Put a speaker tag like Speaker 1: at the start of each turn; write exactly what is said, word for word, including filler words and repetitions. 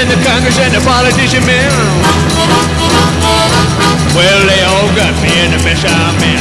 Speaker 1: and the Congress and the politician men. Well, they all got me in the mess I'm in.